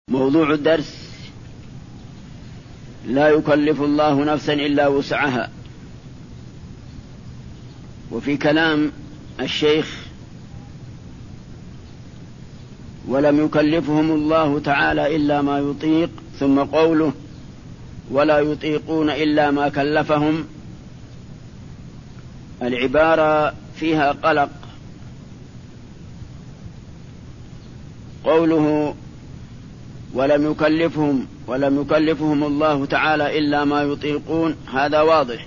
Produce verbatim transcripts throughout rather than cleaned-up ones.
موضوع الدرس: لا يكلف الله نفسا إلا وسعها. وفي كلام الشيخ: ولم يكلفهم الله تعالى إلا ما يطيق، ثم قوله: ولا يطيقون إلا ما كلفهم. العبارة فيها قلق. قوله ولم يكلفهم ولم يكلفهم الله تعالى إلا ما يطيقون، هذا واضح.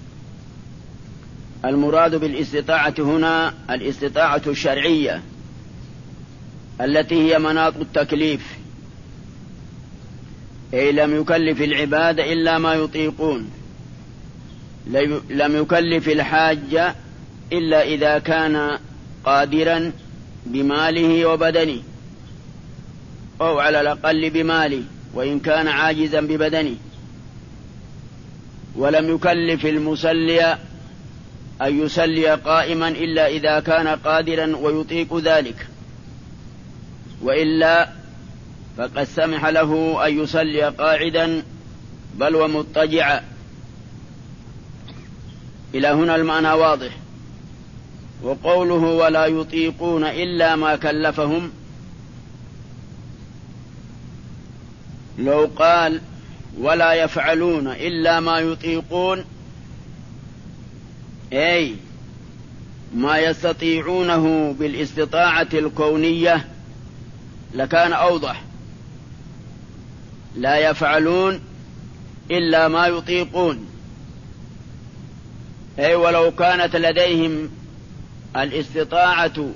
المراد بالاستطاعة هنا الاستطاعة الشرعية التي هي مناط التكليف، أي لم يكلف العباد إلا ما يطيقون. لم يكلف الحاج إلا إذا كان قادرا بماله وبدنه، أو على الأقل بماله وإن كان عاجزا ببدنه. ولم يكلف المصلي أن يصلي قائما إلا إذا كان قادرا ويطيق ذلك، وإلا فقد سمح له أن يصلي قاعدا بل ومضطجعا. إلى هنا المعنى واضح. وقوله ولا يطيقون إلا ما كلفهم، لو قال ولا يفعلون إلا ما يطيقون، أي ما يستطيعونه بالاستطاعة الكونية، لكان أوضح. لا يفعلون إلا ما يطيقون، أي ولو كانت لديهم الاستطاعة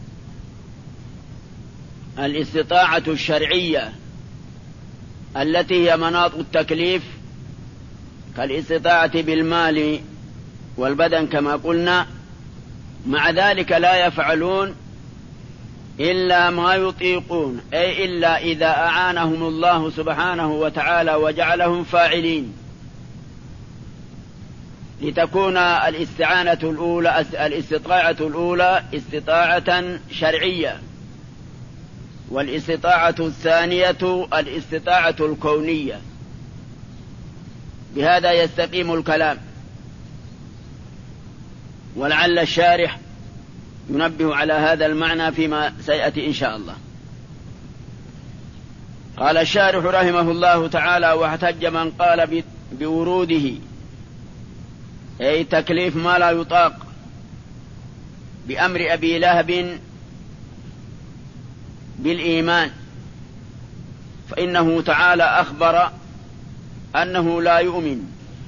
الاستطاعة الشرعية التي هي مناط التكليف كالاستطاعة بالمال والبدن كما قلنا، مع ذلك لا يفعلون إلا ما يطيقون، أي إلا إذا أعانهم الله سبحانه وتعالى وجعلهم فاعلين، لتكون الاستعانة الأولى الاستطاعة الأولى استطاعة شرعية، والاستطاعة الثانية الاستطاعة الكونية. بهذا يستقيم الكلام. ولعل الشارح ينبه على هذا المعنى فيما سيأتي إن شاء الله. قال الشارح رحمه الله تعالى: واحتج من قال بوروده، أي تكليف ما لا يطاق، بأمر أبي لهب بالإيمان، فإنه تعالى أخبر أنه لا يؤمن،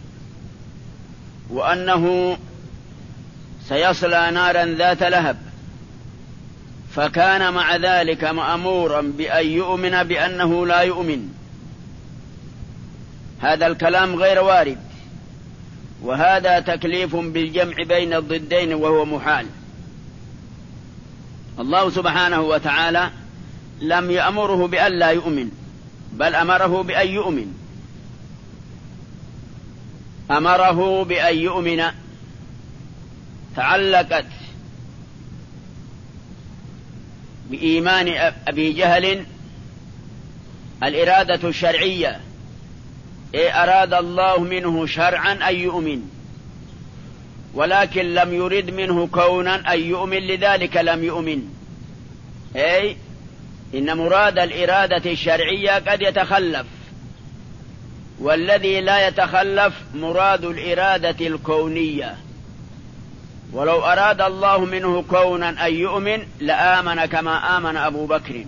وأنه سيصلى نارا ذات لهب، فكان مع ذلك مأمورا بأن يؤمن بأنه لا يؤمن. هذا الكلام غير وارد، وهذا تكليف بالجمع بين الضدين وهو محال. الله سبحانه وتعالى لم يأمره بأن لا يؤمن، بل أمره بأن يؤمن، أمره بأن يؤمن. تعلقت بإيمان أبي جهل الإرادة الشرعية، إيه أراد الله منه شرعا أن يؤمن، ولكن لم يرد منه كونا أن يؤمن، لذلك لم يؤمن. أي إن مراد الإرادة الشرعية قد يتخلف، والذي لا يتخلف مراد الإرادة الكونية. ولو أراد الله منه كونا أن يؤمن لآمن كما آمن أبو بكر،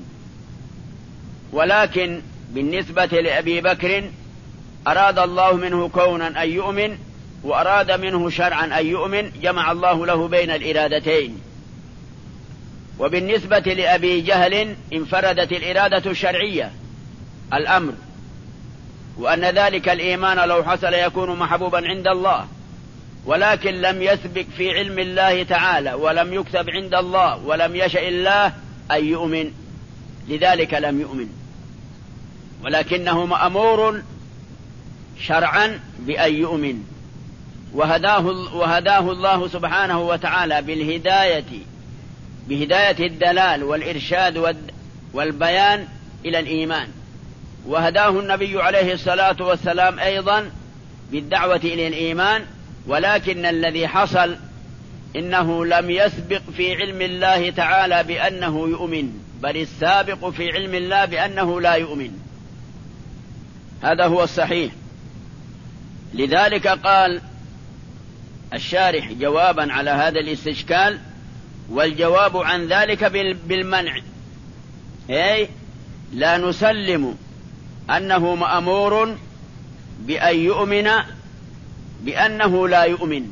ولكن بالنسبة لأبي بكر أراد الله منه كونا أن يؤمن، وأراد منه شرعا أن يؤمن، جمع الله له بين الإرادتين. وبالنسبة لأبي جهل انفردت الإرادة الشرعية، الأمر، وأن ذلك الإيمان لو حصل يكون محبوبا عند الله، ولكن لم يسبق في علم الله تعالى، ولم يكتب عند الله، ولم يشأ الله أن يؤمن، لذلك لم يؤمن، ولكنه مأمور شرعا بأن يؤمن. وهداه, وهداه الله سبحانه وتعالى بالهداية، بهداية الدلال والإرشاد والبيان إلى الإيمان، وهداه النبي عليه الصلاة والسلام أيضا بالدعوة إلى الإيمان، ولكن الذي حصل إنه لم يسبق في علم الله تعالى بأنه يؤمن، بل السابق في علم الله بأنه لا يؤمن. هذا هو الصحيح. لذلك قال الشارح جوابا على هذا الاستشكال: والجواب عن ذلك بالمنع، أي لا نسلم أنه مأمور بأن يؤمن بأنه لا يؤمن،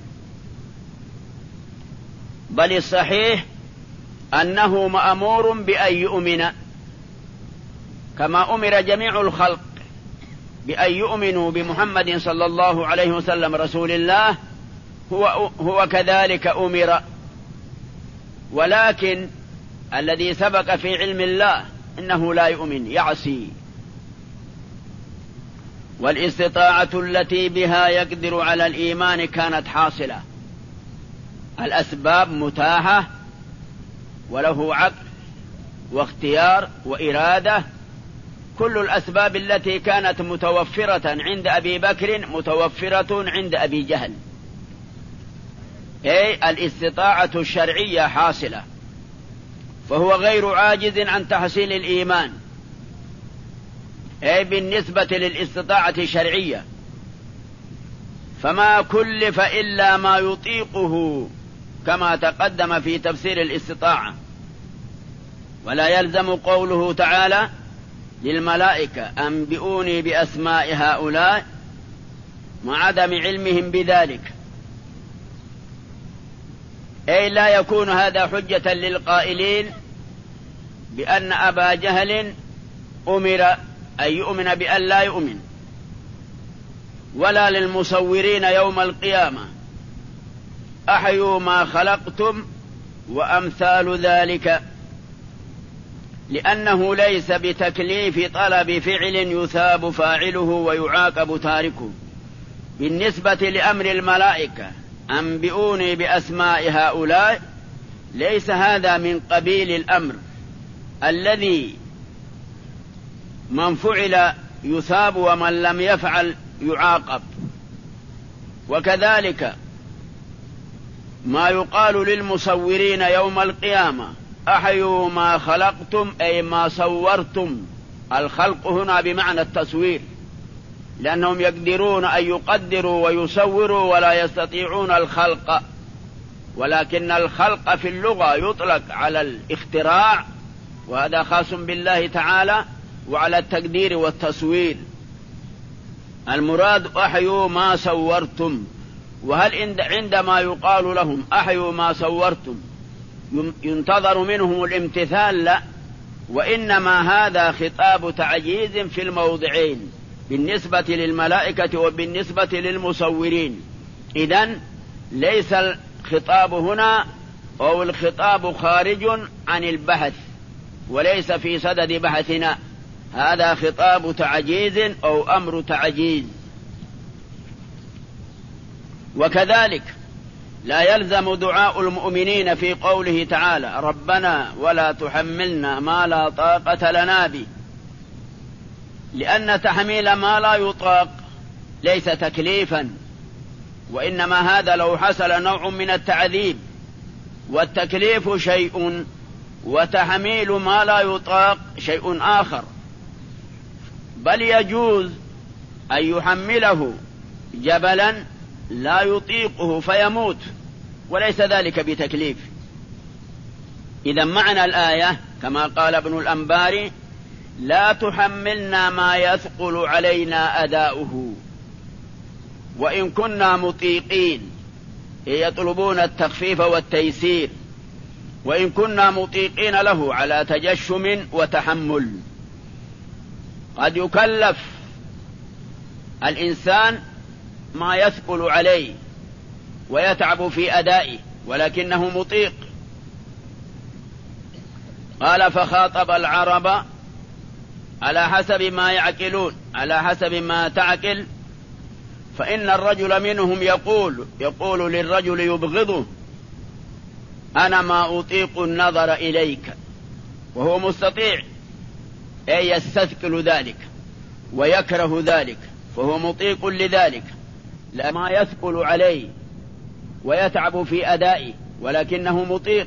بل الصحيح أنه مأمور بأن يؤمن كما أمر جميع الخلق بأن يؤمنوا بمحمد صلى الله عليه وسلم رسول الله، هو, هو كذلك أمر. ولكن الذي سبق في علم الله إنه لا يؤمن، يعصي. والاستطاعة التي بها يقدر على الإيمان كانت حاصلة، الأسباب متاحة، وله عقل واختيار وإرادة. كل الأسباب التي كانت متوفرة عند أبي بكر متوفرة عند أبي جهل، أي الاستطاعة الشرعية حاصلة، فهو غير عاجز عن تحصيل الإيمان، أي بالنسبة للاستطاعة الشرعية. فما كلف إلا ما يطيقه كما تقدم في تفسير الاستطاعة. ولا يلزم قوله تعالى للملائكة أنبئوني بأسماء هؤلاء مع عدم علمهم بذلك، أي لا يكون هذا حجة للقائلين بأن أبا جهل أمر أن يؤمن بأن لا يؤمن، ولا للمصورين يوم القيامة أحيوا ما خلقتم وأمثال ذلك، لأنه ليس بتكليف طلب فعل يثاب فاعله ويعاقب تاركه. بالنسبة لأمر الملائكة أنبئوني بأسماء هؤلاء، ليس هذا من قبيل الأمر الذي من فعل يثاب ومن لم يفعل يعاقب. وكذلك ما يقال للمصورين يوم القيامة أحيوا ما خلقتم، أي ما صورتم. الخلق هنا بمعنى التصوير، لأنهم يقدرون أن يقدروا ويصوروا ولا يستطيعون الخلق، ولكن الخلق في اللغة يطلق على الاختراع، وهذا خاص بالله تعالى، وعلى التقدير والتصوير. المراد أحيوا ما صورتم. وهل عندما يقال لهم أحيوا ما صورتم ينتظر منهم الامتثال؟ لا، وإنما هذا خطاب تعجيز في الموضعين، بالنسبة للملائكة وبالنسبة للمصورين. إذن ليس الخطاب هنا أو الخطاب خارج عن البحث وليس في صدد بحثنا، هذا خطاب تعجيز أو أمر تعجيز. وكذلك لا يلزم دعاء المؤمنين في قوله تعالى ربنا ولا تحملنا ما لا طاقة لنا به، لأن تحميل ما لا يطاق ليس تكليفا، وإنما هذا لو حصل نوع من التعذيب، والتكليف شيء وتحميل ما لا يطاق شيء آخر. بل يجوز أن يحمله جبلا لا يطيقه فيموت، وليس ذلك بتكليف. إذا معنى الآية كما قال ابن الأنباري لا تحملنا ما يثقل علينا أداؤه، وإن كنا مطيقين، يطلبون التخفيف والتيسير، وإن كنا مطيقين له على تجشم وتحمل. قد يكلف الإنسان ما يثقل عليه ويتعب في أدائه ولكنه مطيق. قال فخاطب العرب على حسب ما يعقلون، على حسب ما تعقل. فإن الرجل منهم يقول يقول للرجل يبغضه أنا ما أطيق النظر إليك، وهو مستطيع أي يستثقل ذلك، ويكره ذلك فهو مطيق لذلك، لا ما يثقل عليه ويتعب في أدائه ولكنه مطيق.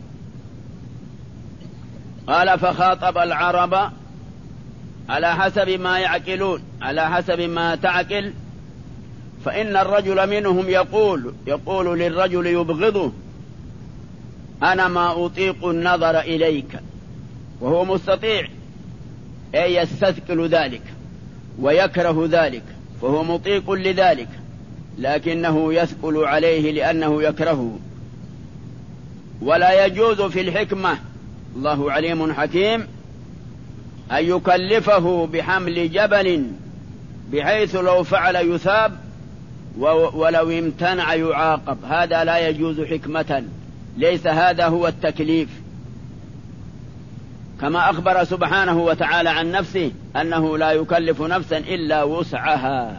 قال فخاطب العرب على حسب ما يعقلون، على حسب ما تعقل. فإن الرجل منهم يقول يقول للرجل يبغضه: أنا ما أطيق النظر إليك، وهو مستطيع، أي يستثقل ذلك ويكره ذلك فهو مطيق لذلك، لكنه يثقل عليه لأنه يكرهه. ولا يجوز في الحكمة، الله عليم حكيم، أن يكلفه بحمل جبل بحيث لو فعل يثاب ولو امتنع يعاقب. هذا لا يجوز حكمة، ليس هذا هو التكليف، كما أخبر سبحانه وتعالى عن نفسه أنه لا يكلف نفسا إلا وسعها.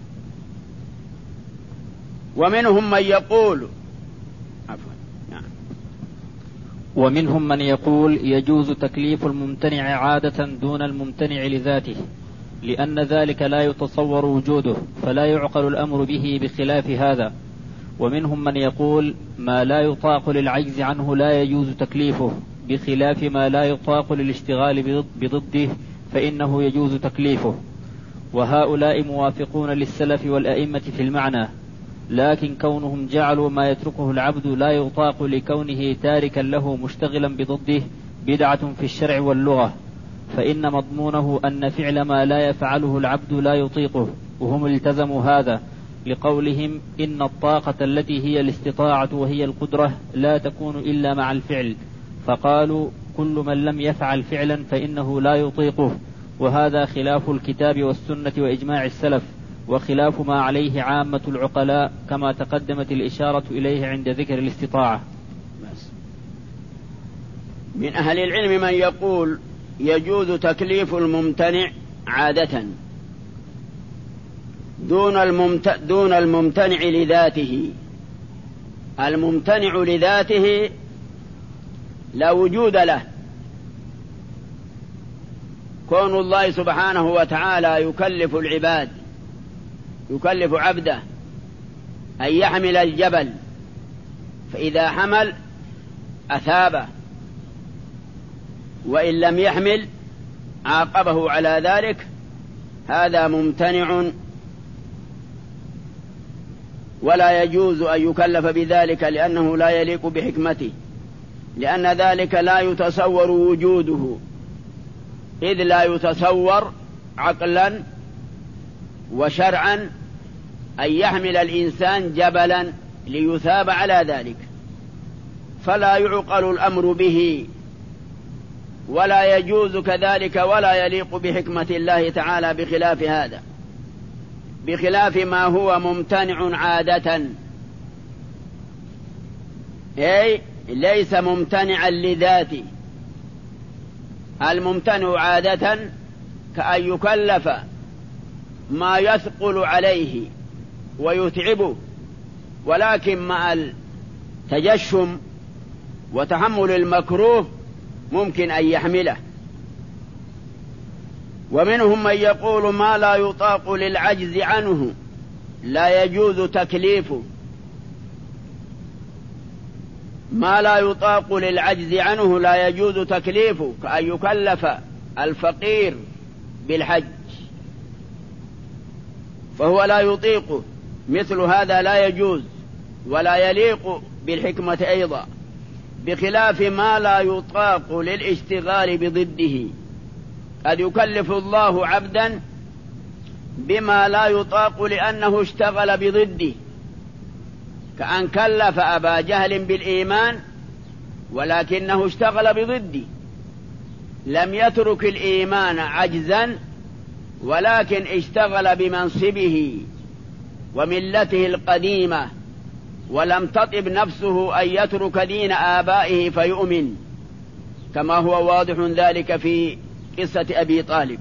ومنهم من يقول عفوا نعم. ومنهم من يقول يجوز تكليف الممتنع عادة دون الممتنع لذاته، لأن ذلك لا يتصور وجوده فلا يعقل الأمر به بخلاف هذا. ومنهم من يقول ما لا يطاق للعجز عنه لا يجوز تكليفه، بخلاف ما لا يطاق للاشتغال بضده فإنه يجوز تكليفه. وهؤلاء موافقون للسلف والأئمة في المعنى، لكن كونهم جعلوا ما يتركه العبد لا يطاق لكونه تاركا له مشتغلا بضده بدعة في الشرع واللغة، فإن مضمونه أن فعل ما لا يفعله العبد لا يطيقه، وهم التزموا هذا لقولهم إن الطاقة التي هي الاستطاعة وهي القدرة لا تكون إلا مع الفعل، فقالوا كل من لم يفعل فعلا فإنه لا يطيقه، وهذا خلاف الكتاب والسنة وإجماع السلف، وخلاف ما عليه عامة العقلاء كما تقدمت الإشارة إليه عند ذكر الاستطاعة. من أهل العلم من يقول يجوز تكليف الممتنع عادة دون, الممت... دون الممتنع لذاته. الممتنع لذاته لا وجود له، كون الله سبحانه وتعالى يكلف العباد، يكلف عبده أن يحمل الجبل، فإذا حمل أثابه، وإن لم يحمل عاقبه على ذلك. هذا ممتنع ولا يجوز أن يكلف بذلك، لأنه لا يليق بحكمته، لأن ذلك لا يتصور وجوده، إذ لا يتصور عقلا وشرعا أن يحمل الإنسان جبلا ليثاب على ذلك، فلا يعقل الأمر به، ولا يجوز كذلك ولا يليق بحكمة الله تعالى بخلاف هذا، بخلاف ما هو ممتنع عادة، أي ليس ممتنعا لذاته. الممتنع عادة كأن يكلف ما يثقل عليه ويتعبه، ولكن مع التجشم وتحمل المكروه ممكن أن يحمله. ومنهم من يقول ما لا يطاق للعجز عنه لا يجوز تكليفه. ما لا يطاق للعجز عنه لا يجوز تكليفه، كأن يكلف الفقير بالحج فهو لا يطيقه، مثل هذا لا يجوز ولا يليق بالحكمة أيضا، بخلاف ما لا يطاق للاشتغال بضده. قد يكلف الله عبدا بما لا يطاق لأنه اشتغل بضده، كأن كلف أبا جهل بالإيمان ولكنه اشتغل بضده، لم يترك الإيمان عجزا ولكن اشتغل بمنصبه وملته القديمة، ولم تطب نفسه أن يترك دين آبائه فيؤمن، كما هو واضح ذلك في قصة أبي طالب.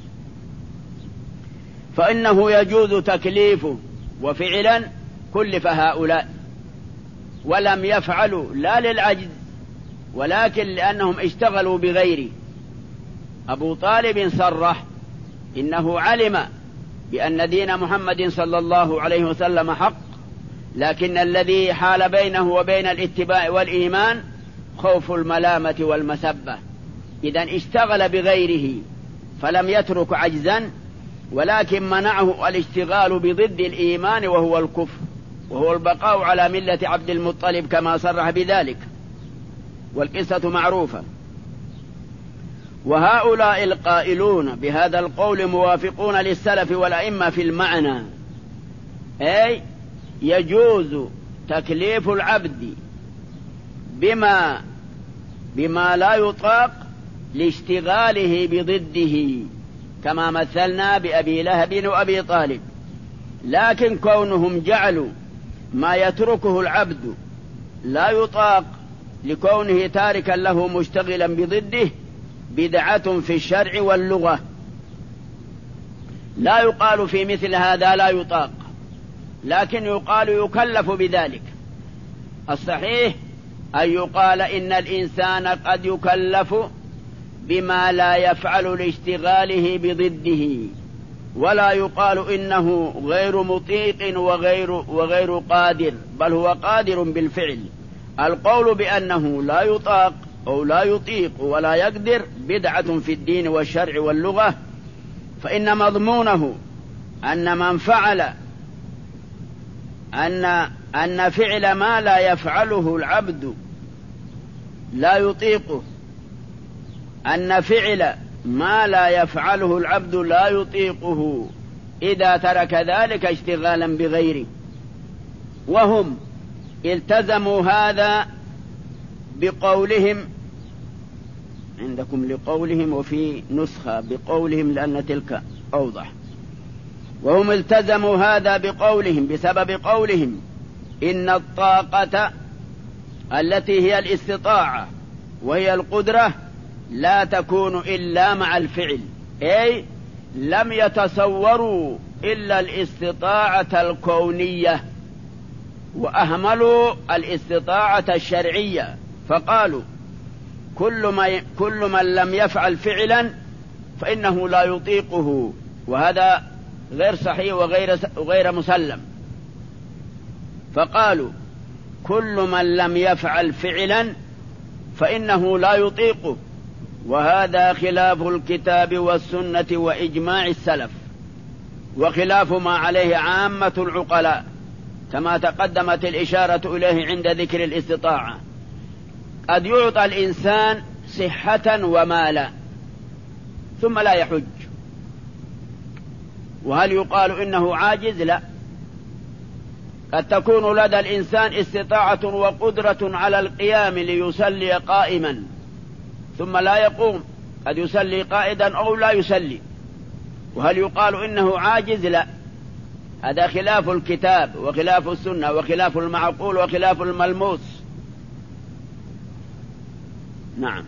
فإنه يجوز تكليفه، وفعلا كلف هؤلاء ولم يفعلوا لا للعجز ولكن لأنهم اشتغلوا بغيره. أبو طالب صرح إنه علم بأن دين محمد صلى الله عليه وسلم حق، لكن الذي حال بينه وبين الاتباع والإيمان خوف الملامة والمسبة. إذن اشتغل بغيره فلم يترك عجزا، ولكن منعه الاشتغال بضد الإيمان وهو الكفر، وهو البقاء على ملة عبد المطلب كما صرح بذلك، والقصة معروفة. وهؤلاء القائلون بهذا القول موافقون للسلف والأئمة في المعنى، أي يجوز تكليف العبد بما بما لا يطاق لاشتغاله بضده، كما مثلنا بأبي لهب وأبي طالب. لكن كونهم جعلوا ما يتركه العبد لا يطاق لكونه تاركا له مشتغلا بضده بدعة في الشرع واللغة. لا يقال في مثل هذا لا يطاق، لكن يقال يكلف بذلك. الصحيح أن يقال إن الإنسان قد يكلف بما لا يفعل لاشتغاله بضده، ولا يقال إنه غير مطيق وغير, وغير قادر، بل هو قادر بالفعل. القول بأنه لا يطاق أو لا يطيق ولا يقدر بدعة في الدين والشرع واللغة، فإن مضمونه أن من فعل أن أن فعل ما لا يفعله العبد لا يطيقه، أن فعل ما لا يفعله العبد لا يطيقه إذا ترك ذلك اشتغالا بغيره. وهم التزموا هذا بقولهم، عندكم لقولهم وفي نسخة بقولهم لأن تلك أوضح. وهم التزموا هذا بقولهم بسبب قولهم إن الطاقة التي هي الاستطاعة وهي القدرة لا تكون إلا مع الفعل، أي لم يتصوروا إلا الاستطاعة الكونية وأهملوا الاستطاعة الشرعية، فقالوا كل, ما كل من لم يفعل فعلا فإنه لا يطيقه، وهذا غير صحيح وغير, وغير مسلم. فقالوا كل من لم يفعل فعلا فإنه لا يطيقه، وهذا خلاف الكتاب والسنة وإجماع السلف، وخلاف ما عليه عامة العقلاء، كما تقدمت الإشارة إليه عند ذكر الاستطاعة. قد يعطى الإنسان صحة ومالا ثم لا يحج، وهل يقال إنه عاجز؟ لا. قد تكون لدى الإنسان استطاعة وقدرة على القيام ليصلي قائما ثم لا يقوم، قد يصلي قائدا أو لا يصلي، وهل يقال إنه عاجز؟ لا. هذا خلاف الكتاب وخلاف السنة وخلاف المعقول وخلاف الملموس. نعم.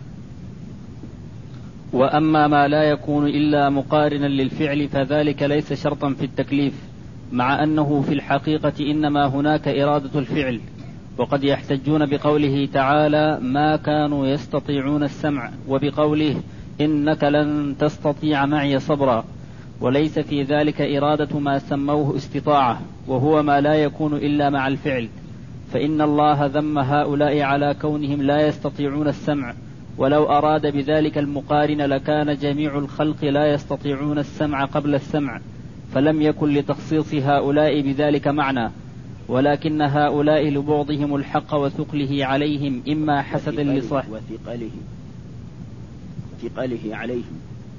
وأما ما لا يكون إلا مقارنا للفعل فذلك ليس شرطا في التكليف، مع أنه في الحقيقة إنما هناك إرادة الفعل. وقد يحتجون بقوله تعالى ما كانوا يستطيعون السمع، وبقوله إنك لن تستطيع معي صبرا، وليس في ذلك إرادة ما سموه استطاعة، وهو ما لا يكون إلا مع الفعل. فإن الله ذم هؤلاء على كونهم لا يستطيعون السمع، ولو أراد بذلك المقارن لكان جميع الخلق لا يستطيعون السمع قبل السمع، فلم يكن لتخصيص هؤلاء بذلك معنى. ولكن هؤلاء لبعضهم الحق وثقله عليهم إما حسدا لصاحب وثقله ثقله عليهم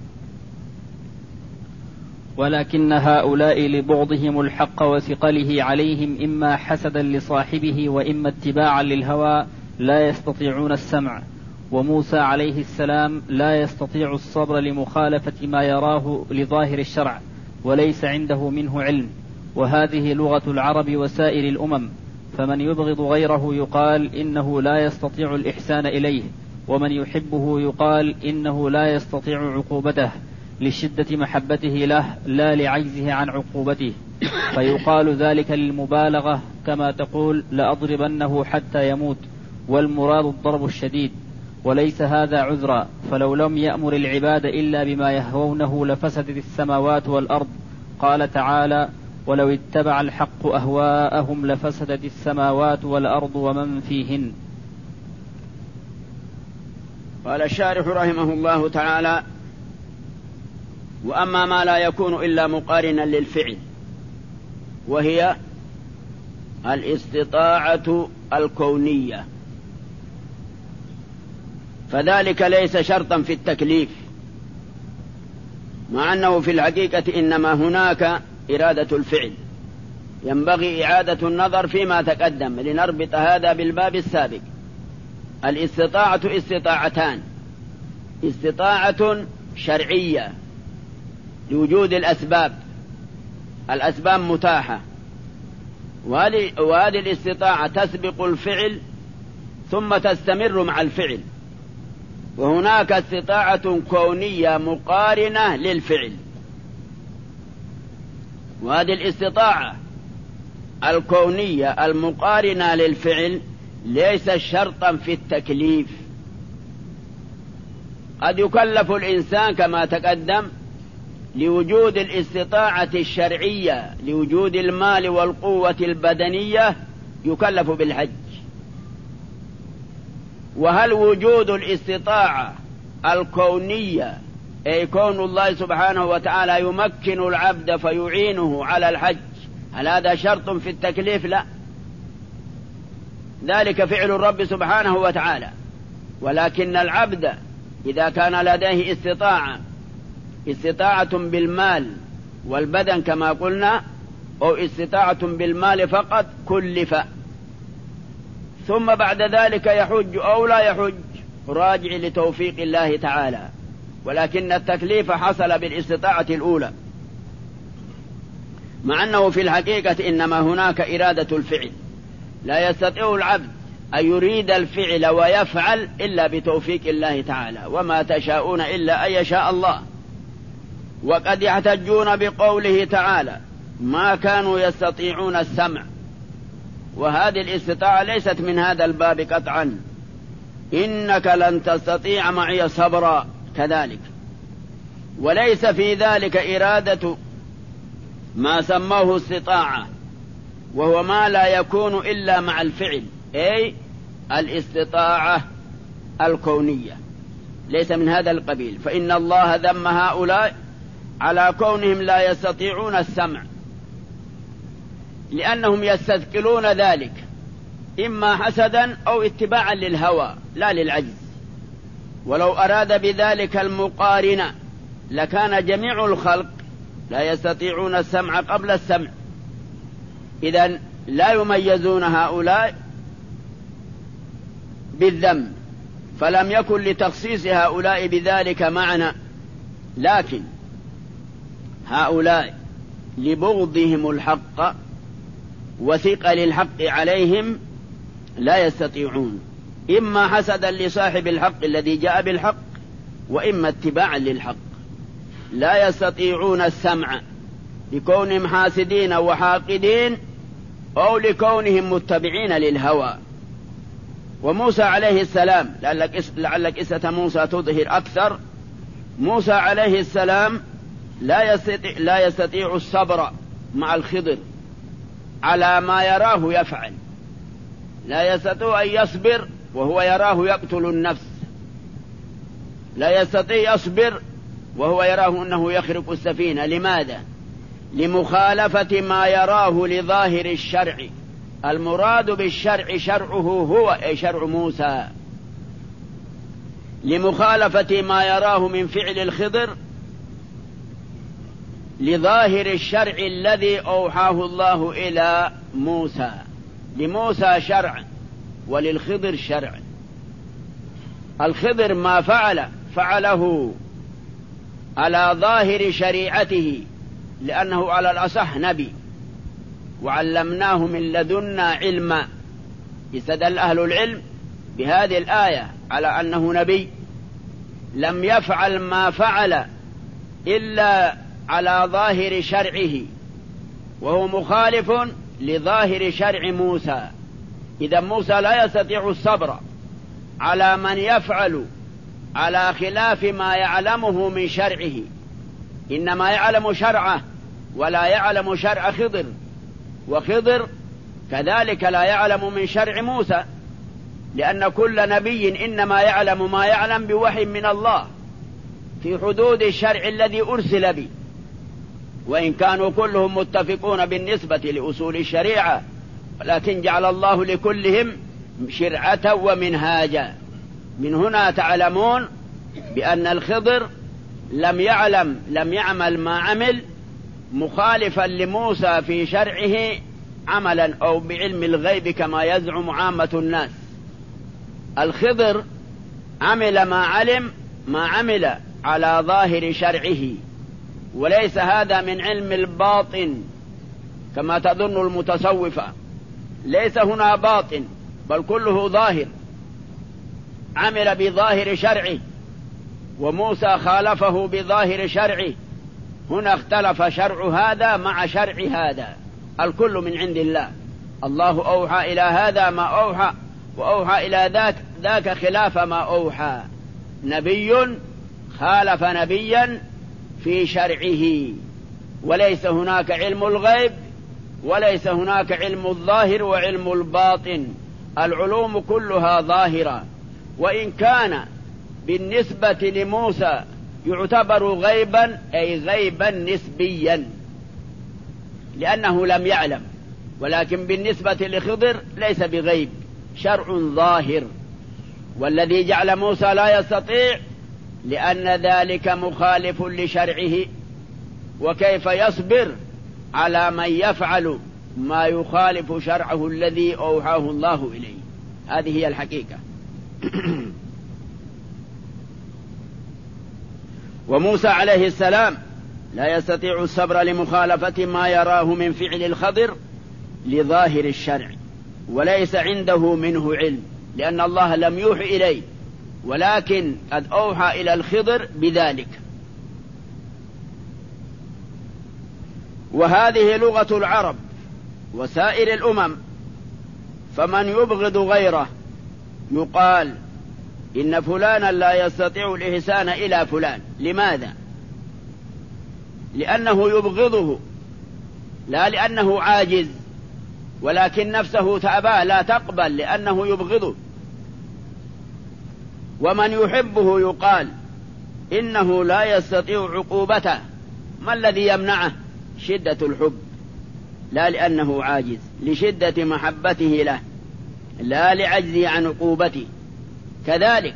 ولكن هؤلاء لبعضهم الحق وثقله عليهم إما حسدا لصاحبه وإما اتباعا للهوى لا يستطيعون السمع. وموسى عليه السلام لا يستطيع الصبر لمخالفة ما يراه لظاهر الشرع وليس عنده منه علم، وهذه لغة العرب وسائر الأمم. فمن يبغض غيره يقال إنه لا يستطيع الإحسان إليه، ومن يحبه يقال إنه لا يستطيع عقوبته لشدة محبته له لا لعجزه عن عقوبته، فيقال ذلك للمبالغة، كما تقول لأضربنه حتى يموت، والمراد الضرب الشديد. وليس هذا عذرا، فلو لم يأمر العباد إلا بما يهوونه لفسدت السماوات والأرض. قال تعالى: ولو اتبع الحق أهواءهم لفسدت السماوات والأرض ومن فيهن. قال الشارح رحمه الله تعالى: وأما ما لا يكون إلا مقارنا للفعل، وهي الاستطاعة الكونية، فذلك ليس شرطا في التكليف، مع أنه في الحقيقة إنما هناك إرادة الفعل. ينبغي إعادة النظر فيما تقدم لنربط هذا بالباب السابق. الاستطاعة استطاعتان: استطاعة شرعية لوجود الأسباب، الأسباب متاحة، وهذه الاستطاعة تسبق الفعل ثم تستمر مع الفعل. وهناك استطاعة كونية مقارنة للفعل، وهذه الاستطاعة الكونية المقارنة للفعل ليس شرطا في التكليف. قد يكلف الإنسان كما تقدم لوجود الاستطاعة الشرعية، لوجود المال والقوة البدنية يكلف بالحج. وهل وجود الاستطاعة الكونية، أي كون الله سبحانه وتعالى يمكن العبد فيعينه على الحج، هل هذا شرط في التكليف؟ لا، ذلك فعل الرب سبحانه وتعالى. ولكن العبد إذا كان لديه استطاعة استطاعة بالمال والبدن كما قلنا، أو استطاعة بالمال فقط، كلف، ثم بعد ذلك يحج أو لا يحج راجع لتوفيق الله تعالى. ولكن التكليف حصل بالاستطاعة الأولى، مع أنه في الحقيقة إنما هناك إرادة الفعل. لا يستطيع العبد أن يريد الفعل ويفعل إلا بتوفيق الله تعالى، وما تشاءون إلا أن يشاء الله. وقد يحتجون بقوله تعالى: ما كانوا يستطيعون السمع، وهذه الاستطاعة ليست من هذا الباب قطعا. إنك لن تستطيع معي صبرا كذلك، وليس في ذلك إرادة ما سموه استطاعة، وهو ما لا يكون إلا مع الفعل، أي الاستطاعة الكونية، ليس من هذا القبيل. فإن الله ذم هؤلاء على كونهم لا يستطيعون السمع، لأنهم يستثقلون ذلك إما حسدا أو اتباعا للهوى لا للعجز. ولو أراد بذلك المقارنة لكان جميع الخلق لا يستطيعون السمع قبل السمع. إذن لا يميزون هؤلاء بالذم، فلم يكن لتخصيص هؤلاء بذلك معنى. لكن هؤلاء لبغضهم الحق وثقل الحق عليهم لا يستطيعون، إما حسدا لصاحب الحق الذي جاء بالحق، وإما اتباعا للحق. لا يستطيعون السمع لكونهم حاسدين وحاقدين، أو لكونهم متبعين للهوى. وموسى عليه السلام، لعلك قصة موسى تظهر أكثر، موسى عليه السلام لا يستطيع, لا يستطيع الصبر مع الخضر على ما يراه يفعل. لا يستطيع أن يصبر وهو يراه يقتل النفس، لا يستطيع يصبر وهو يراه أنه يخرق السفينة. لماذا؟ لمخالفة ما يراه لظاهر الشرع. المراد بالشرع شرعه هو، أي شرع موسى، لمخالفة ما يراه من فعل الخضر لظاهر الشرع الذي أوحاه الله إلى موسى. لموسى شرع وللخضر شرع. الخضر ما فعل فعله على ظاهر شريعته، لأنه على الأصح نبي، وعلمناه من لدنا علما. استدل أهل العلم بهذه الآية على أنه نبي لم يفعل ما فعل إلا على ظاهر شرعه، وهو مخالف لظاهر شرع موسى. إذا موسى لا يستطيع الصبر على من يفعل على خلاف ما يعلمه من شرعه، إنما يعلم شرعه ولا يعلم شرع خضر، وخضر كذلك لا يعلم من شرع موسى، لأن كل نبي إنما يعلم ما يعلم بوحي من الله في حدود الشرع الذي أرسل به، وإن كانوا كلهم متفقون بالنسبة لأصول الشريعة، ولكن جعل الله لكلهم شرعة ومنهاجا. من هنا تعلمون بأن الخضر لم يعلم لم يعمل ما عمل مخالفا لموسى في شرعه عملا أو بعلم الغيب كما يزعم عامة الناس. الخضر عمل ما علم ما عمل على ظاهر شرعه، وليس هذا من علم الباطن كما تظن المتصوفة، ليس هنا باطن بل كله ظاهر، عمل بظاهر شرعه، وموسى خالفه بظاهر شرعه. هنا اختلف شرع هذا مع شرع هذا، الكل من عند الله. الله أوحى إلى هذا ما أوحى، وأوحى إلى ذاك ذاك خلاف ما أوحى. نبي خالف نبيا في شرعه، وليس هناك علم الغيب وليس هناك علم الظاهر وعلم الباطن، العلوم كلها ظاهرة. وإن كان بالنسبة لموسى يعتبر غيبا أي غيبا نسبيا لأنه لم يعلم، ولكن بالنسبة لخضر ليس بغيب، شرع ظاهر. والذي جعل موسى لا يستطيع لأن ذلك مخالف لشرعه، وكيف يصبر على من يفعل ما يخالف شرعه الذي أوحاه الله إليه؟ هذه هي الحقيقة. وموسى عليه السلام لا يستطيع الصبر لمخالفة ما يراه من فعل الخضر لظاهر الشرع، وليس عنده منه علم، لأن الله لم يوحي إليه، ولكن قد أوحى إلى الخضر بذلك. وهذه لغة العرب وسائر الأمم، فمن يبغض غيره يقال إن فلانا لا يستطيع الإحسان إلى فلان. لماذا؟ لأنه يبغضه، لا لأنه عاجز، ولكن نفسه تأبى لا تقبل لأنه يبغضه. ومن يحبه يقال إنه لا يستطيع عقوبته. ما الذي يمنعه؟ شدة الحب، لا لأنه عاجز، لشدة محبته له، لا لعجزه عن عقوبته. كذلك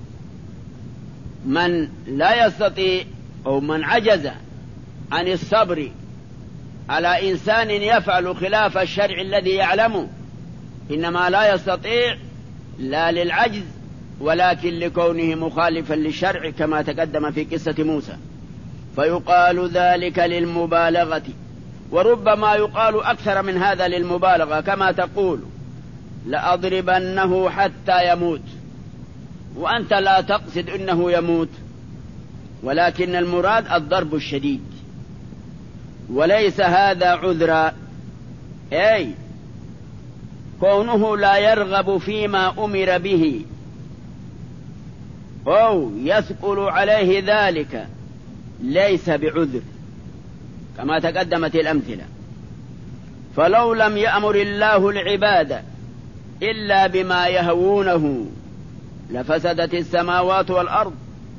من لا يستطيع أو من عجز عن الصبر على إنسان يفعل خلاف الشرع الذي يعلمه، إنما لا يستطيع لا للعجز ولكن لكونه مخالفا للشرع كما تقدم في قصة موسى، فيقال ذلك للمبالغة. وربما يقال أكثر من هذا للمبالغة، كما تقول لأضربنه حتى يموت، وأنت لا تقصد أنه يموت، ولكن المراد الضرب الشديد، وليس هذا عذرا، أي كونه لا يرغب فيما أمر به أو يثقل عليه ذلك ليس بعذر، كما تقدمت الأمثلة. فلو لم يأمر الله العباد إلا بما يهوونه لفسدت السماوات والأرض،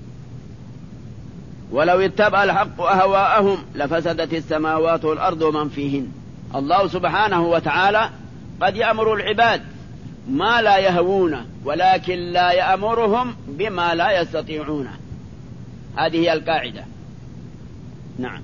ولو اتبع الحق أهواءهم لفسدت السماوات والأرض ومن فيهن. الله سبحانه وتعالى قد يأمر العباد ما لا يهوونه، ولكن لا يأمرهم بما لا يستطيعونه. هذه هي القاعدة. نعم.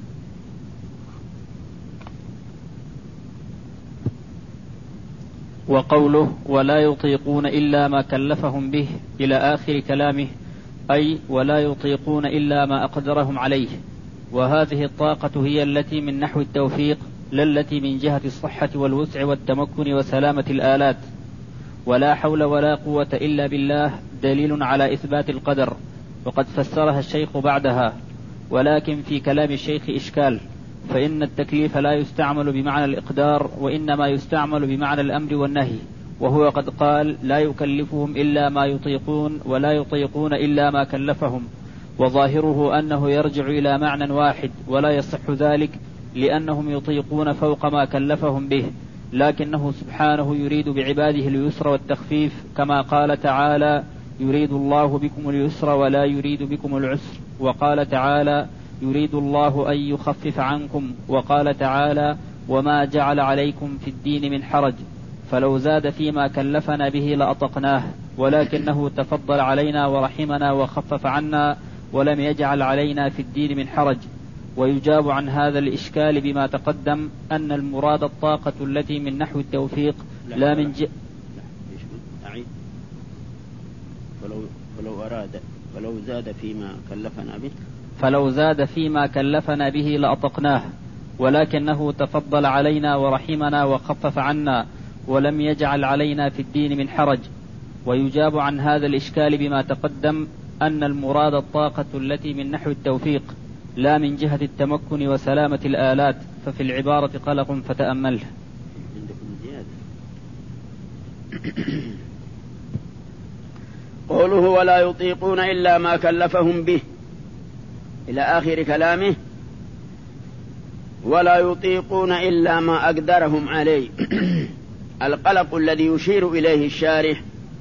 وقوله ولا يطيقون إلا ما كلفهم به إلى آخر كلامه، أي ولا يطيقون إلا ما أقدرهم عليه، وهذه الطاقة هي التي من نحو التوفيق، لا التي من جهة الصحة والوسع والتمكن وسلامة الآلات. ولا حول ولا قوة إلا بالله دليل على إثبات القدر، وقد فسرها الشيخ بعدها. ولكن في كلام الشيخ إشكال، فإن التكليف لا يستعمل بمعنى الإقدار، وإنما يستعمل بمعنى الأمر والنهي، وهو قد قال لا يكلفهم إلا ما يطيقون ولا يطيقون إلا ما كلفهم، وظاهره أنه يرجع إلى معنى واحد، ولا يصح ذلك لأنهم يطيقون فوق ما كلفهم به، لكنه سبحانه يريد بعباده اليسر والتخفيف، كما قال تعالى يريد الله بكم اليسر ولا يريد بكم العسر، وقال تعالى يريد الله أن يخفف عنكم، وقال تعالى وما جعل عليكم في الدين من حرج، فلو زاد فيما كلفنا به لأطقناه، ولكنه تفضل علينا ورحمنا وخفف عنا ولم يجعل علينا في الدين من حرج. ويجاب عن هذا الإشكال بما تقدم أن المراد الطاقة التي من نحو التوفيق لا, لا من ج... أعيد. فلو, فلو أراد فلو زاد فيما كلفنا به فلو زاد فيما كلفنا به لأطقناه، ولكنه تفضل علينا ورحمنا وخفف عنا ولم يجعل علينا في الدين من حرج. ويجاب عن هذا الإشكال بما تقدم أن المراد الطاقة التي من نحو التوفيق لا من جهة التمكن وسلامة الآلات، ففي العبارة قلق فتأمله. قوله ولا يطيقون إلا ما كلفهم به إلى آخر كلامه، ولا يطيقون إلا ما أقدرهم عليه. القلق الذي يشير إليه الشارح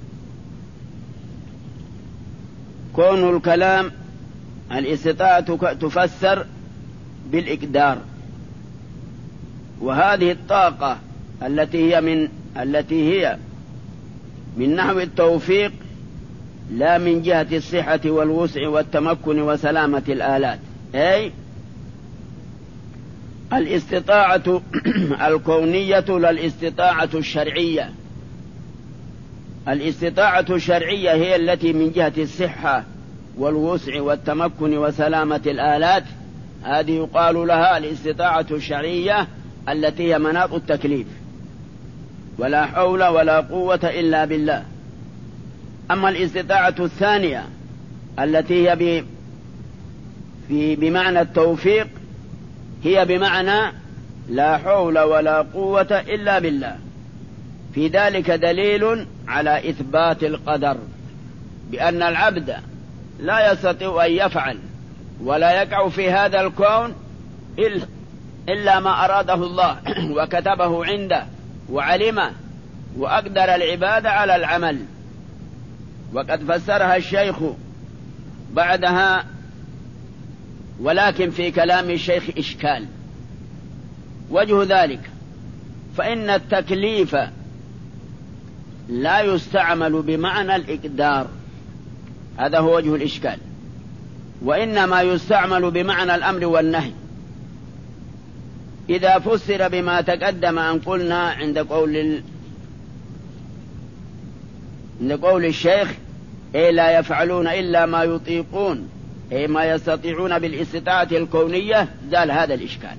كون الكلام الاستطاعة تفسر بالإقدار، وهذه الطاقة التي هي من التي هي من نحو التوفيق لا من جهة الصحة والوسع والتمكن وسلامة الآلات، أي الاستطاعة الكونية للاستطاعة الشرعية. الاستطاعة الشرعية هي التي من جهة الصحة والوسع والتمكن وسلامة الآلات، هذه يقال لها الاستطاعة الشرعية التي هي مناط التكليف، ولا حول ولا قوة إلا بالله. أما الاستطاعة الثانية التي هي في بمعنى التوفيق هي بمعنى لا حول ولا قوة إلا بالله. في ذلك دليل على إثبات القدر، بأن العبد لا يستطيع أن يفعل ولا يقع في هذا الكون إلا ما أراده الله وكتبه عنده وعلمه وأقدر العباد على العمل. وقد فسرها الشيخ بعدها، ولكن في كلام الشيخ إشكال. وجه ذلك فإن التكليف لا يستعمل بمعنى الإقدار، هذا هو وجه الإشكال، وإنما يستعمل بمعنى الأمر والنهي. إذا فسر بما تقدم أن قلنا عند قول ال... عند قول الشيخ إيه لا يفعلون إلا ما يطيقون، إيه ما يستطيعون بالاستطاعة الكونية، زال هذا الإشكال.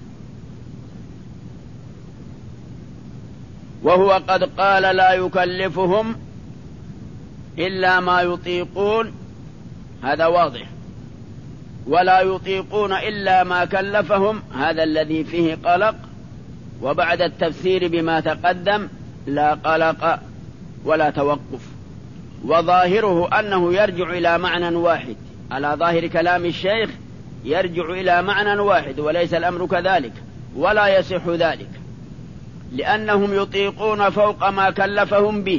وهو قد قال لا يكلفهم إلا ما يطيقون، هذا واضح، ولا يطيقون إلا ما كلفهم، هذا الذي فيه قلق. وبعد التفسير بما تقدم لا قلق ولا توقف، وظاهره أنه يرجع إلى معنى واحد، على ظاهر كلام الشيخ يرجع إلى معنى واحد، وليس الأمر كذلك ولا يصح ذلك، لأنهم يطيقون فوق ما كلفهم به.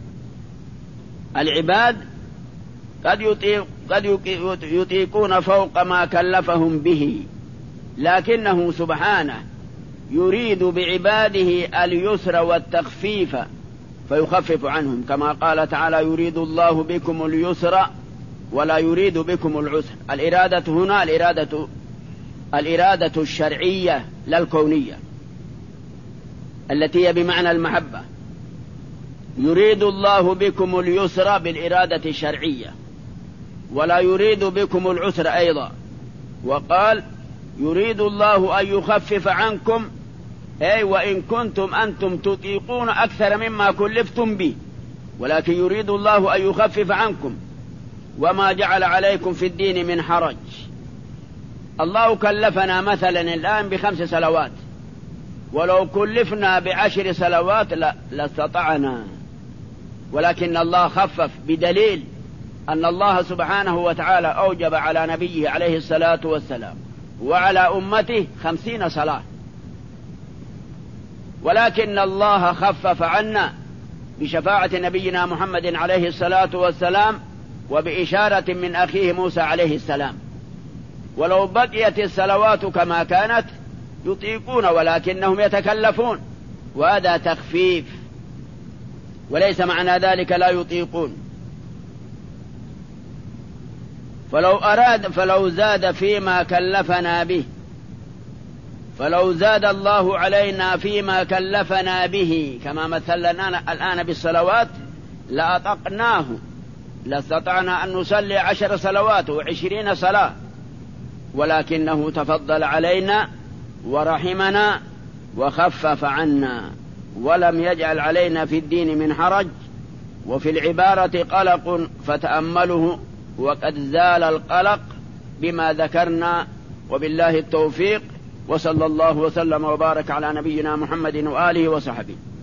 العباد قد, يطيق قد يطيقون فوق ما كلفهم به، لكنه سبحانه يريد بعباده اليسر والتخفيف فيخفف عنهم، كما قال تعالى يريد الله بكم اليسر ولا يريد بكم العسر. الإرادة هنا الإرادة, الإرادة الشرعية لا الكونية التي هي بمعنى المحبة. يريد الله بكم اليسر بالإرادة الشرعية، ولا يريد بكم العسر أيضا. وقال يريد الله أن يخفف عنكم، أي وإن كنتم أنتم تطيقون أكثر مما كلفتم به، ولكن يريد الله أن يخفف عنكم، وما جعل عليكم في الدين من حرج. الله كلفنا مثلا الآن بخمس صلوات، ولو كلفنا بعشر صلوات لا لاستطعنا، ولكن الله خفف بدليل أن الله سبحانه وتعالى أوجب على نبيه عليه الصلاة والسلام وعلى أمته خمسين صلاة، ولكن الله خفف عنا بشفاعة نبينا محمد عليه الصلاة والسلام وبإشارة من أخيه موسى عليه السلام. ولو بقيت الصلوات كما كانت يطيقون ولكنهم يتكلفون، وهذا تخفيف، وليس معنى ذلك لا يطيقون. فلو أراد فلو زاد فيما كلفنا به فلو زاد الله علينا فيما كلفنا به كما مثلنا الآن بالصلوات لأطقناه، لاستطعنا أن نصلي عشر صلوات وعشرين صلاة، ولكنه تفضل علينا ورحمنا وخفف عنا ولم يجعل علينا في الدين من حرج. وفي العبارة قلق فتأمله، وقد زال القلق بما ذكرنا، وبالله التوفيق، وصلى الله وسلم وبارك على نبينا محمد وآله وصحبه.